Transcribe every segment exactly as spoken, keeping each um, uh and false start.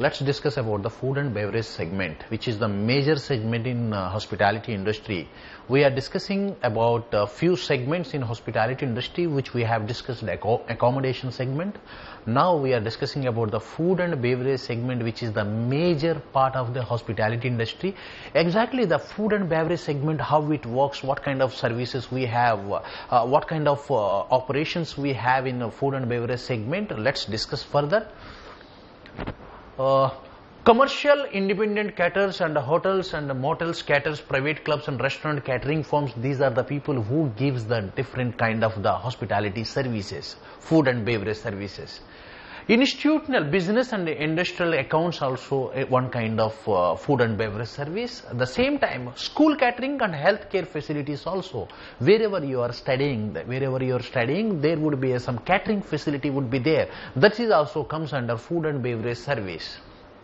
let's discuss about the food and beverage segment, which is the major segment in uh, hospitality industry. We are discussing about a few segments in hospitality industry, which we have discussed accommodation segment. Now we are discussing about the food and beverage segment, which is the major part of the hospitality industry. Exactly the food and beverage segment, how it works, what kind of services we have, uh, what kind of uh, operations we have in the food and beverage segment. Let's discuss further. Uh, commercial independent caterers and hotels and motels, caterers, private clubs and restaurant catering firms, these are the people who gives the different kind of the hospitality services, food and beverage services. Institutional business and industrial accounts also uh, one kind of uh, food and beverage service. At the same time, school catering and healthcare facilities also. Wherever you are studying, wherever you are studying, there would be a, some catering facility would be there. That is also comes under food and beverage service.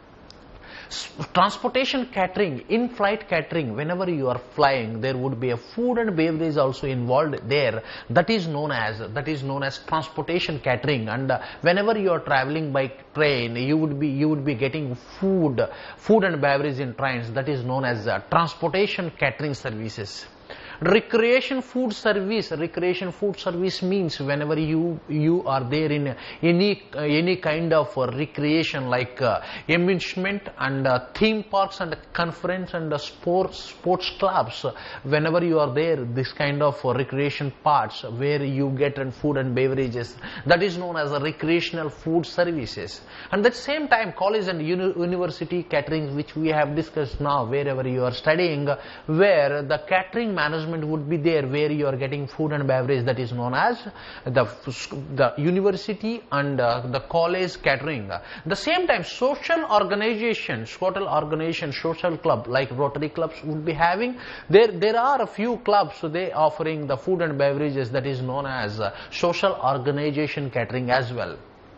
Transportation catering, in-flight catering, whenever you are flying, there would be a food and beverage also involved there. That is known as that is known as transportation catering. And uh, whenever you are traveling by train, you would be you would be getting food, food and beverage in trains. That is known as uh, transportation catering services. Recreation food service. Recreation food service means whenever you you are there in any uh, any kind of uh, recreation like uh, amusement and uh, theme parks and conference and uh, sports sports clubs. Whenever you are there, this kind of uh, recreation parts where you get and food and beverages, that is known as a recreational food services. And at the same time, college and uni university catering, which we have discussed now, wherever you are studying, where the catering management would be there, where you are getting food and beverage, that is known as the the university and uh, the college catering. The same time, social organizations, social organization, social club like Rotary clubs would be having there. There are a few clubs, so they offering the food and beverages, that is known as uh, social organization catering as well.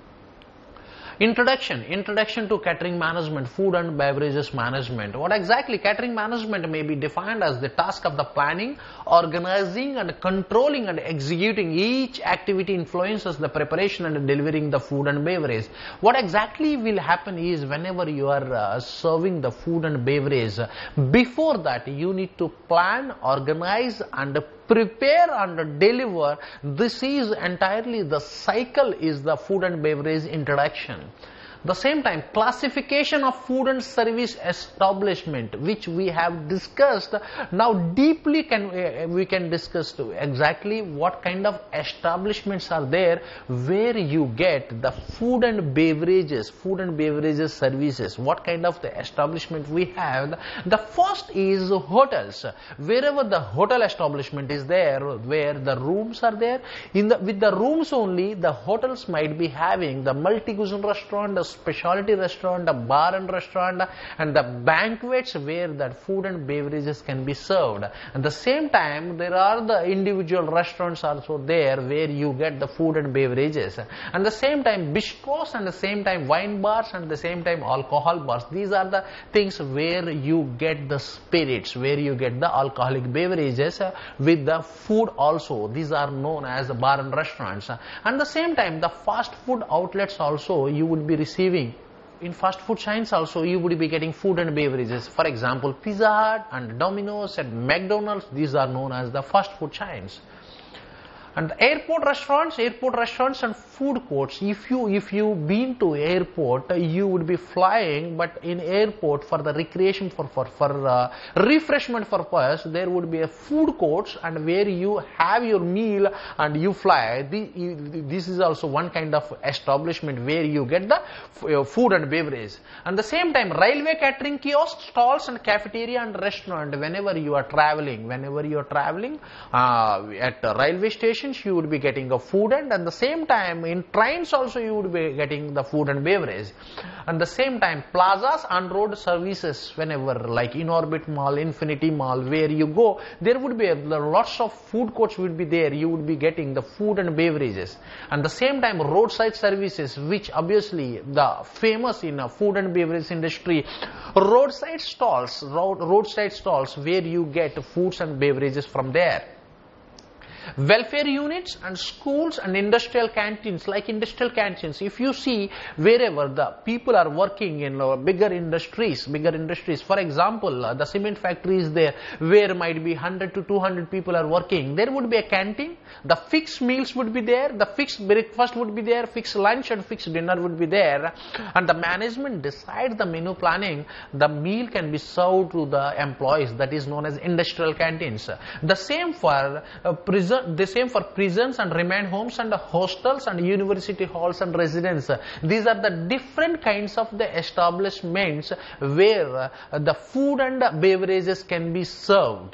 Introduction. Introduction to catering management, food and beverages management. What exactly catering management may be defined as the task of the planning, organizing and controlling and executing each activity influences the preparation and delivering the food and beverage. What exactly will happen is whenever you are uh, serving the food and beverage, before that you need to plan, organize and prepare and deliver. This is entirely the cycle is the food and beverage introduction. The same time, classification of food and service establishment, which we have discussed. Now deeply can uh, we can discuss to exactly what kind of establishments are there where you get the food and beverages, food and beverages services. What kind of the establishment we have? The first is hotels. Wherever the hotel establishment is there, where the rooms are there, in the with the rooms only, the hotels might be having the multi-cuisine restaurant, the specialty restaurant, a bar and restaurant, and the banquets where that food and beverages can be served. At the same time, there are the individual restaurants also there where you get the food and beverages. And the same time, bistros, and the same time wine bars, and the same time alcohol bars. These are the things where you get the spirits, where you get the alcoholic beverages with the food also. These are known as the bar and restaurants. And the same time, the fast food outlets also you would be receiving. In fast food chains also you would be getting food and beverages. For example, Pizza Hut and Domino's and McDonald's, these are known as the fast food chains. And airport restaurants, airport restaurants and food courts. If you if you been to airport, you would be flying, but in airport for the recreation for for for uh, refreshment purpose, there would be a food courts and where you have your meal and you fly. The, you, this is also one kind of establishment where you get the uh, food and beverage. And the same time, railway catering kiosks, stalls and cafeteria and restaurant. Whenever you are traveling, whenever you are traveling uh, at a railway station, you would be getting a food, and at the same time in trains also you would be getting the food and beverage. And the same time, plazas and road services, whenever like Inorbit Mall, Infinity Mall, where you go, there would be a, lots of food courts would be there. You would be getting the food and beverages. And the same time, roadside services, which obviously the famous in a food and beverage industry, roadside stalls, road, roadside stalls where you get foods and beverages from there. Welfare units and schools and industrial canteens, like industrial canteens. If you see wherever the people are working in uh, bigger industries, bigger industries, for example, uh, the cement factory is there where might be one hundred to two hundred people are working, there would be a canteen. The fixed meals would be there, the fixed breakfast would be there, fixed lunch and fixed dinner would be there, and the management decides the menu planning. The meal can be served to the employees, that is known as industrial canteens. The same for uh, prison, the same for prisons and remand homes and hostels and university halls and residence. These are the different kinds of the establishments where uh, the food and beverages can be served.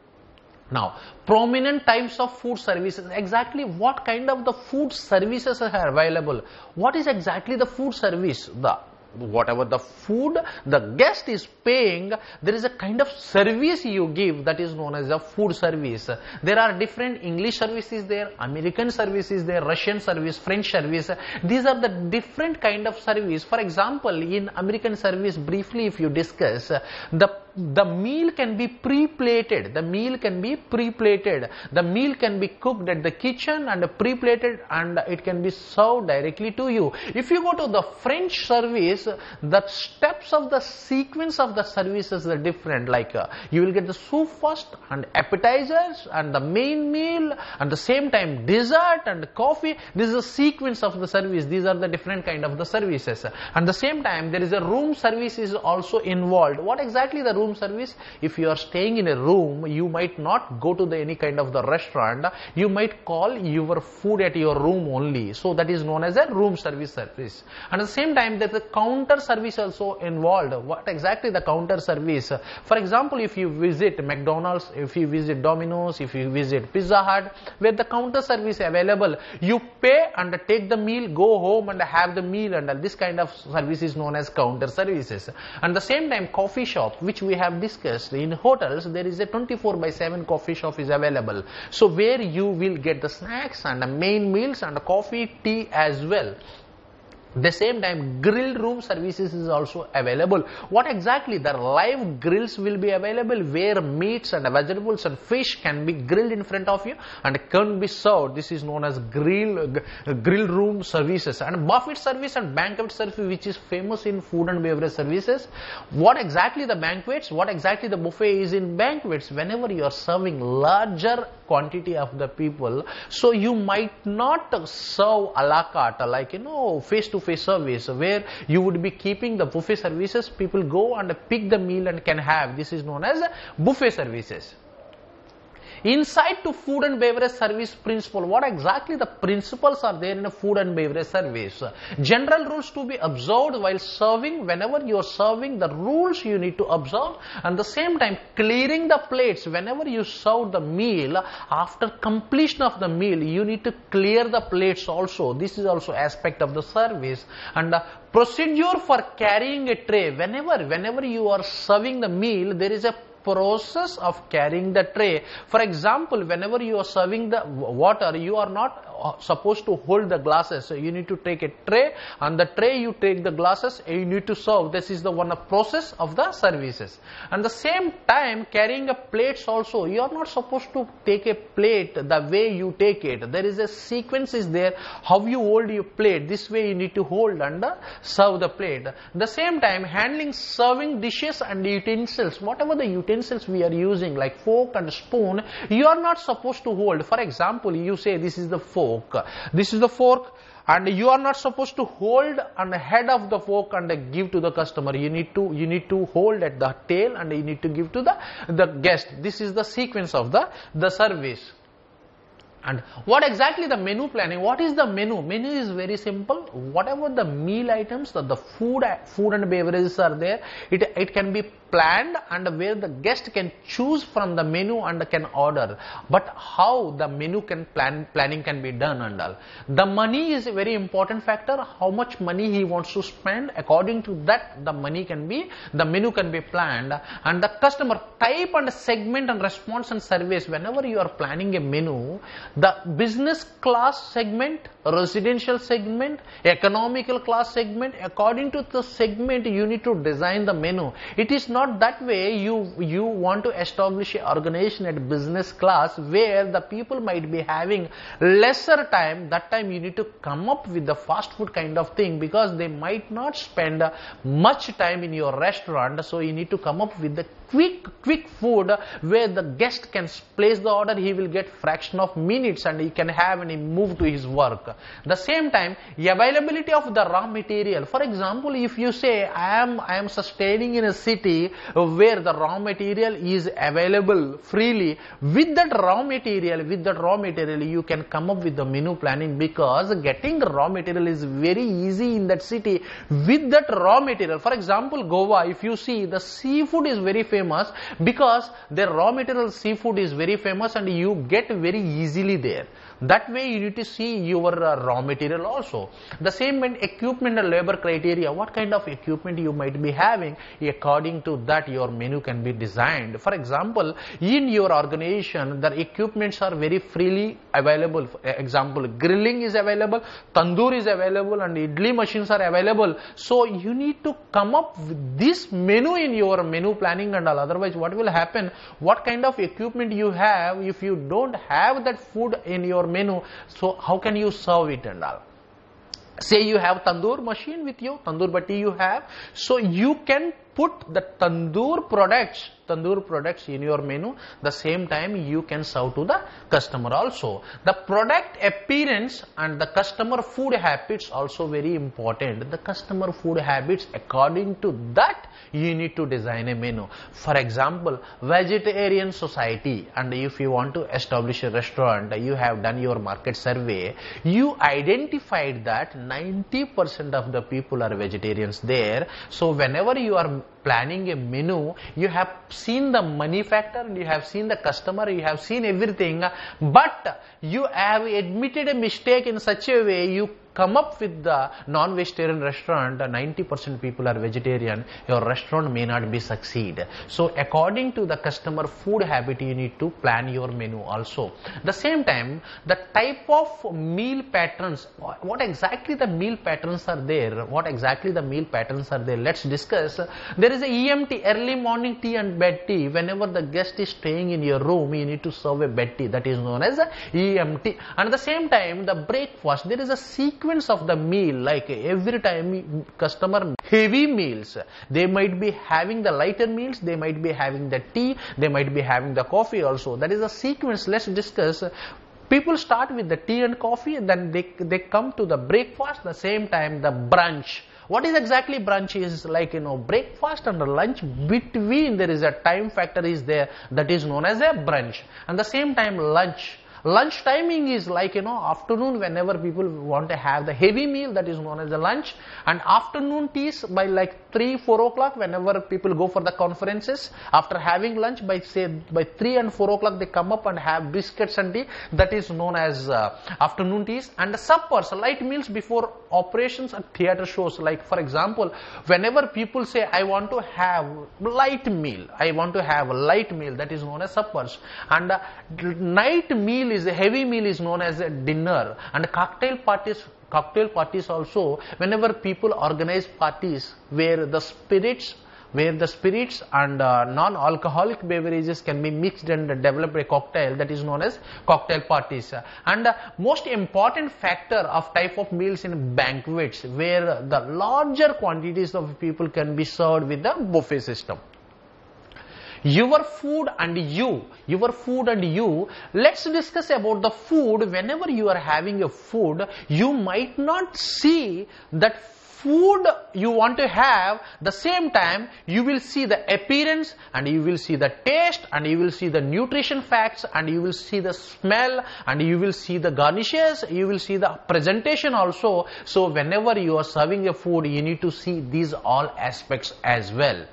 Now, prominent types of food services, exactly what kind of the food services are available? What is exactly the food service? The whatever the food the guest is paying, there is a kind of service you give, that is known as a food service. There are different English services there, American services there, Russian service, French service. These are the different kind of service. For example, in American service, briefly if you discuss, the the meal can be pre-plated. The meal can be pre-plated. The meal can be cooked at the kitchen and pre-plated, and it can be served directly to you. If you go to the French service, the steps of the sequence of the services are different. Like uh, you will get the soup first, and appetizers, and the main meal, and the same time dessert and coffee. This is a sequence of the service. These are the different kind of the services. And the same time, there is a room service is also involved. What exactly the room service? If you are staying in a room, you might not go to the any kind of the restaurant. You might call your food at your room only. So that is known as a room service service. And at the same time, there is a counter service also involved. What exactly the counter service? For example, if you visit McDonald's, if you visit Domino's, if you visit Pizza Hut, where the counter service available, you pay and take the meal, go home and have the meal, and this kind of service is known as counter services. And the same time, coffee shop, which we have discussed, in hotels there is a twenty-four by seven coffee shop is available. So where you will get the snacks and the main meals and the coffee, tea as well. The same time, grill room services is also available. What exactly? The live grills will be available where meats and vegetables and fish can be grilled in front of you and can be served. This is known as grill grill room services. And buffet service and banquet service, which is famous in food and beverage services. What exactly the banquets? What exactly the buffet is in banquets? Whenever you are serving larger quantity of the people, so you might not serve a la carte, like you know, face to face service where you would be keeping the buffet services. People go and pick the meal and can have. This is known as buffet services. Insight to food and beverage service principle. What exactly the principles are there in a food and beverage service? General rules to be observed while serving. Whenever you are serving, the rules you need to observe, and the same time clearing the plates. Whenever you serve the meal, after completion of the meal, you need to clear the plates also. This is also aspect of the service. And the procedure for carrying a tray. Whenever, whenever you are serving the meal, there is a process of carrying the tray. For example, whenever you are serving the water, you are not supposed to hold the glasses. So you need to take a tray, and the tray you take the glasses and you need to serve. This is the one of process of the services. And the same time, carrying a plates also, you are not supposed to take a plate the way you take it. There is a sequence is there how you hold your plate. This way you need to hold and uh, serve the plate. The same time, handling serving dishes and utensils. Whatever the utensils we are using, like fork and spoon, you are not supposed to hold. For example, you say this is the fork. This is the fork, and you are not supposed to hold on the head of the fork and give to the customer. You need to you need to hold at the tail and you need to give to the the guest. This is the sequence of the the service. And what exactly the menu planning? What is the menu? Menu is very simple. Whatever the meal items, the, the food food and beverages are there, it, it can be planned, and where the guest can choose from the menu and can order. But how the menu can plan planning can be done and all. The money is a very important factor. How much money he wants to spend, according to that the money can be, the menu can be planned. And the customer type and segment and response and service. Whenever you are planning a menu, the business class segment, residential segment, economical class segment, according to the segment you need to design the menu. It is not not that way. You, you want to establish an organization at business class where the people might be having lesser time. That time you need to come up with the fast food kind of thing, because they might not spend much time in your restaurant. So you need to come up with the quick quick food where the guest can place the order, he will get fraction of minutes and he can have and he move to his work. The same time, availability of the raw material. For example, if you say I am I am sustaining in a city where the raw material is available freely, with that raw material with that raw material you can come up with the menu planning, because getting raw material is very easy in that city with that raw material. For example, Goa, if you see, the seafood is very famous because their raw material seafood is very famous and you get very easily there. That way you need to see your uh, raw material also. The same when equipment and labor criteria, what kind of equipment you might be having, according to that your menu can be designed. For example, in your organization the equipments are very freely available. For example, grilling is available, tandoor is available and idli machines are available. So you need to come up with this menu in your menu planning and all. Otherwise what will happen, what kind of equipment you have, if you don't have that food in your menu, so how can you serve it and all? Say you have tandoor machine with you, tandoor batti you have, so you can put the tandoor products tandoor products in your menu. The same time you can serve to the customer also. The product appearance and the customer food habits also very important. The customer food habits, according to that you need to design a menu. For example, vegetarian society, and if you want to establish a restaurant, you have done your market survey, you identified that ninety percent of the people are vegetarians there. So whenever you are planning a menu, you have seen the money factor, you have seen the customer, you have seen everything, but you have admitted a mistake in such a way, you come up with the non-vegetarian restaurant, ninety percent people are vegetarian, your restaurant may not be succeed. So according to the customer food habit, you need to plan your menu also. The same time, the type of meal patterns, what exactly the meal patterns are there, what exactly the meal patterns are there, let's discuss. There is a E M T, early morning tea and bed tea. Whenever the guest is staying in your room, you need to serve a bed tea, that is known as a E M T. And at the same time, the breakfast, there is a sequence of the meal, like every time customer heavy meals, they might be having the lighter meals, they might be having the tea, they might be having the coffee also. That is a sequence. Let's discuss. People start with the tea and coffee, and then they, they come to the breakfast, the same time the brunch. What is exactly brunch is like, you know, breakfast and lunch between there is a time factor is there, that is known as a brunch. And the same time lunch. Lunch timing is like, you know, afternoon, whenever people want to have the heavy meal, that is known as the lunch. And afternoon teas by like three, four o'clock, whenever people go for the conferences. After having lunch by say by three and four o'clock, they come up and have biscuits and tea. That is known as uh, afternoon teas. And the suppers, light meals before operations and theatre shows. Like for example, whenever people say, I want to have light meal, I want to have a light meal, that is known as suppers. And uh, night meal is a heavy meal is known as a dinner. And cocktail parties, cocktail parties also, whenever people organize parties where the spirits where the spirits and uh, non-alcoholic beverages can be mixed and develop a cocktail, that is known as cocktail parties. And uh, most important factor of type of meals in banquets, where the larger quantities of people can be served with the buffet system. Your food and you, your food and you, let's discuss about the food. Whenever you are having a food, you might not see that food you want to have, the same time you will see the appearance and you will see the taste and you will see the nutrition facts and you will see the smell and you will see the garnishes, you will see the presentation also. So whenever you are serving a food, you need to see these all aspects as well.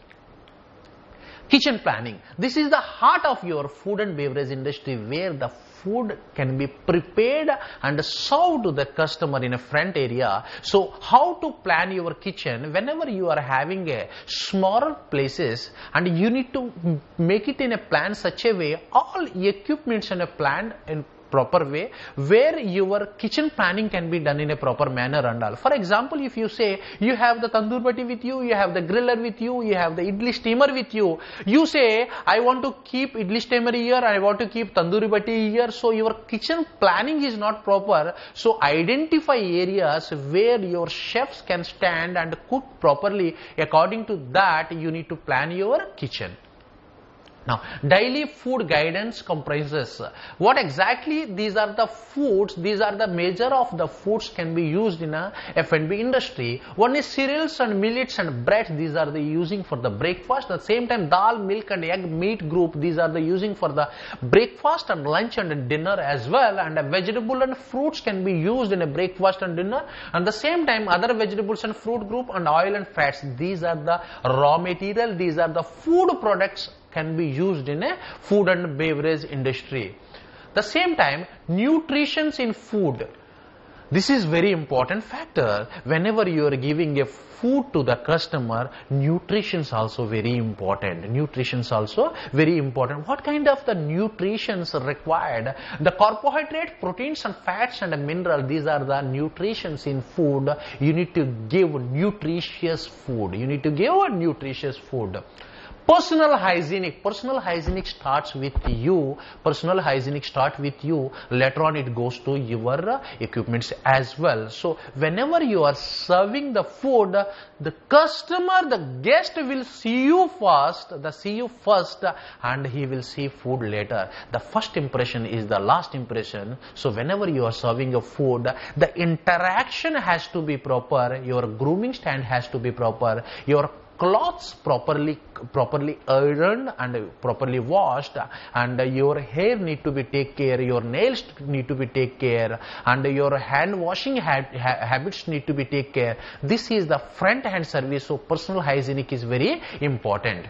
Kitchen planning. This is the heart of your food and beverage industry, where the food can be prepared and served to the customer in a front area. So how to plan your kitchen whenever you are having a smaller places, and you need to make it in a plan such a way all equipments and a plan and proper way, where your kitchen planning can be done in a proper manner and all. For example, if you say you have the tandoor bati with you, you have the griller with you, you have the idli steamer with you, you say I want to keep idli steamer here, I want to keep tandoori bati here, so your kitchen planning is not proper. So identify areas where your chefs can stand and cook properly. According to that, you need to plan your kitchen. Now, daily food guidance comprises what exactly these are the foods, these are the major of the foods can be used in a F and B industry. One is cereals and millets and bread, these are the using for the breakfast. At the same time, dal, milk and egg, meat group, these are the using for the breakfast and lunch and dinner as well. And a vegetable and fruits can be used in a breakfast and dinner. And at the same time, other vegetables and fruit group and oil and fats, these are the raw material, these are the food products can be used in a food and beverage industry. The same time, nutrition in food. This is very important factor. Whenever you are giving a food to the customer, nutrition is also very important. Nutrition is also very important. What kind of the nutrition is required? The carbohydrate, proteins and fats and mineral, these are the nutritions in food. You need to give nutritious food. You need to give a nutritious food. Personal hygienic. Personal hygienic starts with you. Personal hygienic starts with you. Later on it goes to your uh, equipments as well. So whenever you are serving the food, the customer, the guest will see you first, the see you first and he will see food later. The first impression is the last impression. So whenever you are serving a food, the interaction has to be proper. Your grooming stand has to be proper. Your clothes properly properly ironed and properly washed, and your hair need to be take care, your nails need to be take care, and your hand washing ha ha habits need to be take care. This is the front hand service. So personal hygienic is very important.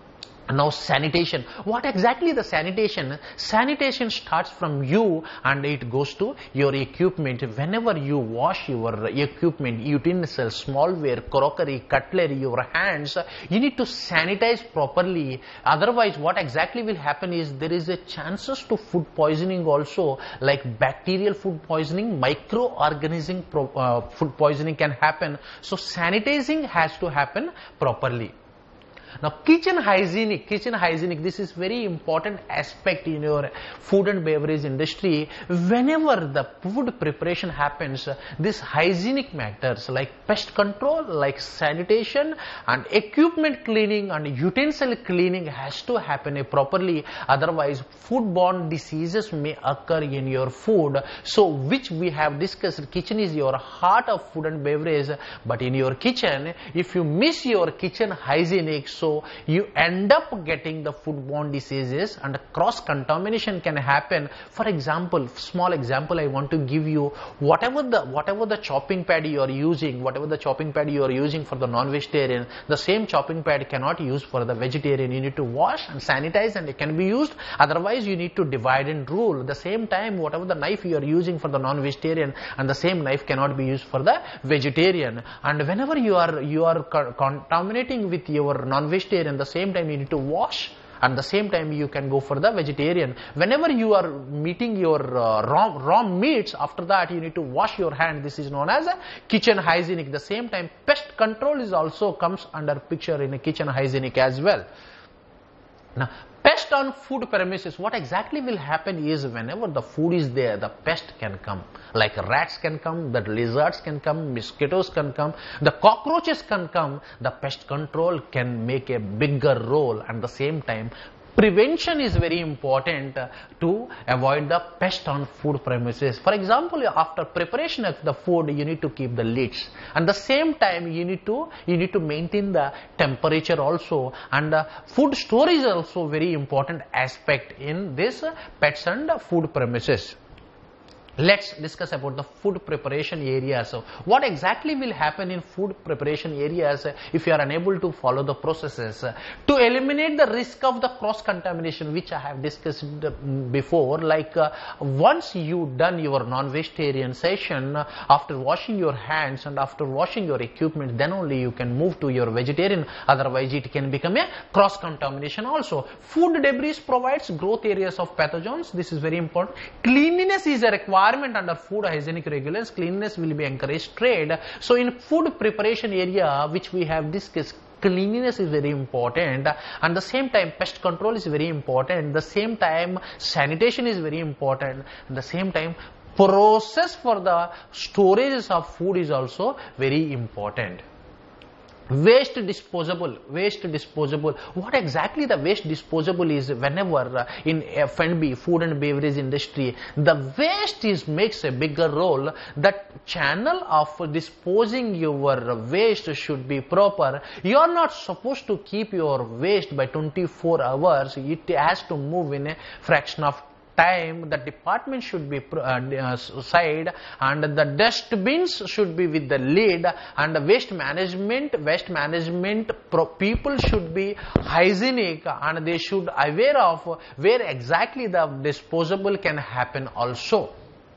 Now sanitation. What exactly the sanitation? Sanitation starts from you and it goes to your equipment. Whenever you wash your equipment, utensils, smallware, crockery, cutlery, your hands, you need to sanitize properly. Otherwise, what exactly will happen is there is a chances to food poisoning also, like bacterial food poisoning, microorganism uh, food poisoning can happen. So sanitizing has to happen properly. Now kitchen hygienic, kitchen hygienic, this is very important aspect in your food and beverage industry. Whenever the food preparation happens, this hygienic matters like pest control, like sanitation and equipment cleaning and utensil cleaning has to happen properly. Otherwise foodborne diseases may occur in your food. So which we have discussed, kitchen is your heart of food and beverage, but in your kitchen, if you miss your kitchen hygienic, so you end up getting the foodborne diseases and cross contamination can happen. For example, small example I want to give you, whatever the whatever the chopping pad you are using, whatever the chopping pad you are using for the non-vegetarian, the same chopping pad cannot use for the vegetarian. You need to wash and sanitize and it can be used. Otherwise you need to divide and rule. The same time, whatever the knife you are using for the non-vegetarian and the same knife cannot be used for the vegetarian. And whenever you are you are contaminating with your non-vegetarian, the same time you need to wash, and the same time you can go for the vegetarian. Whenever you are meeting your uh, raw, raw meats, after that you need to wash your hand. This is known as a kitchen hygienic. The same time pest control is also comes under picture in a kitchen hygienic as well. Now pest on food premises, what exactly will happen is whenever the food is there, the pest can come, like rats can come, the lizards can come, mosquitoes can come, the cockroaches can come. The pest control can make a bigger role, and the same time prevention is very important to avoid the pest on food premises. For example, after preparation of the food, you need to keep the lids, and the same time you need to you need to maintain the temperature also, and uh, food storage is also very important aspect in this uh, pets and uh, food premises. Let's discuss about the food preparation areas. So what exactly will happen in food preparation areas if you are unable to follow the processes? To eliminate the risk of the cross contamination, which I have discussed before, like uh, once you done your non-vegetarian session, uh, after washing your hands and after washing your equipment, then only you can move to your vegetarian. Otherwise it can become a cross contamination also. Food debris provides growth areas of pathogens. This is very important. Cleanliness is a requirement under food hygienic regulations. Cleanliness will be encouraged trade. So in food preparation area, which we have discussed, cleanliness is very important, and the same time pest control is very important, the same time sanitation is very important, and the same time process for the storage of food is also very important. Waste disposable, waste disposable. What exactly the waste disposable is? Whenever uh, in F and B, food and beverage industry, the waste is makes a bigger role. That channel of disposing your waste should be proper. You are not supposed to keep your waste by twenty-four hours. It has to move in a fraction of time. The department should be uh, side, and the dustbins should be with the lid, and the waste management waste management pro people should be hygienic, and they should aware of where exactly the disposable can happen also.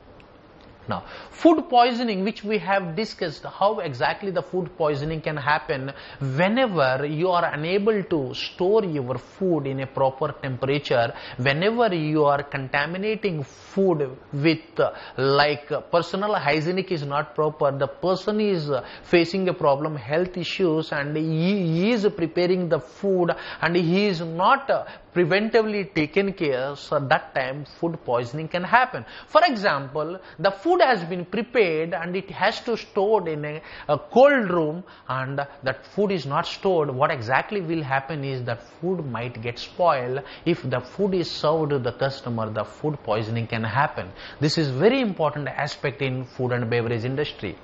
Now, food poisoning, which we have discussed, how exactly the food poisoning can happen whenever you are unable to store your food in a proper temperature, whenever you are contaminating food with uh, like uh, personal hygienic is not proper, the person is uh, facing a problem, health issues, and he, he is preparing the food and he is not uh, preventively taken care, so that time food poisoning can happen. For example, the food has been prepared and it has to stored in a, a cold room, and that food is not stored. What exactly will happen is that food might get spoiled. If the food is served to the customer, the food poisoning can happen. This is very important aspect in food and beverage industry.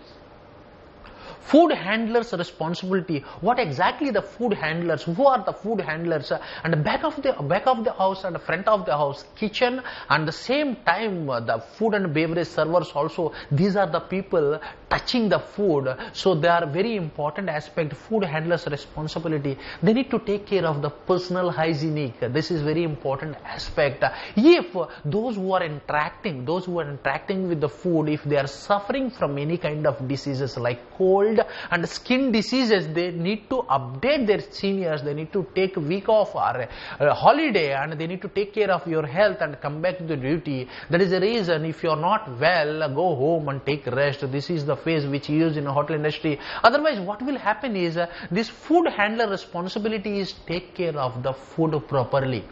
Food handlers' responsibility. What exactly the food handlers? Who are the food handlers? And back of the back of the house and the front of the house, kitchen, and the same time the food and beverage servers also. These are the people touching the food. So they are very important aspect. Food handlers' responsibility. They need to take care of the personal hygienic. This is very important aspect. If those who are interacting, those who are interacting with the food, if they are suffering from any kind of diseases like cold and skin diseases, they need to update their seniors. They need to take a week off or a holiday, and they need to take care of your health and come back to the duty. That is the reason, if you are not well, go home and take rest. This is the phase which is used in the hotel industry. Otherwise, what will happen is uh, this food handler responsibility is take care of the food properly.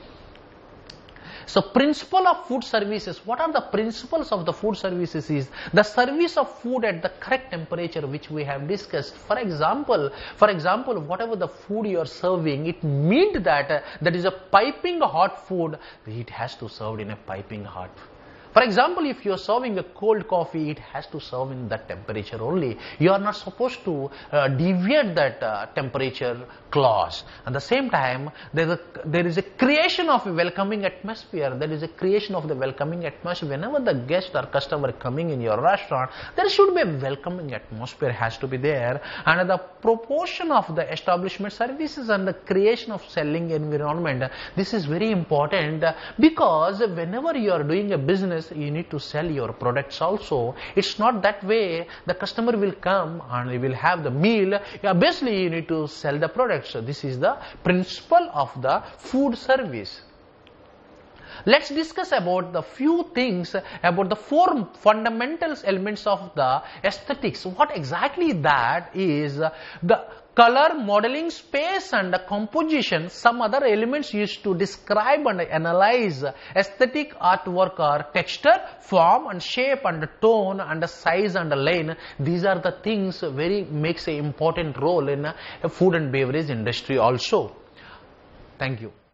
So, principle of food services. What are the principles of the food services? Is the service of food at the correct temperature, which we have discussed. For example, for example, whatever the food you are serving, it means that uh, that is a piping hot food. It has to serve in a piping hot. For example, if you are serving a cold coffee, it has to serve in that temperature only. You are not supposed to uh, deviate that uh, temperature clause. At the same time, there is, a, there is a creation of a welcoming atmosphere. There is a creation of the welcoming atmosphere. Whenever the guest or customer coming in your restaurant, there should be a welcoming atmosphere has to be there. And the proportion of the establishment services and the creation of selling environment, this is very important, because whenever you are doing a business, you need to sell your products also. It's not that way the customer will come and he will have the meal. Yeah, basically you need to sell the products. So this is the principle of the food service. Let's discuss about the few things about the four fundamental elements of the aesthetics. What exactly that is? The color, modeling, space, and the composition. Some other elements used to describe and analyze aesthetic artwork are texture, form, and shape, and tone, and size, and line. These are the things very makes an important role in food and beverage industry also. Thank you.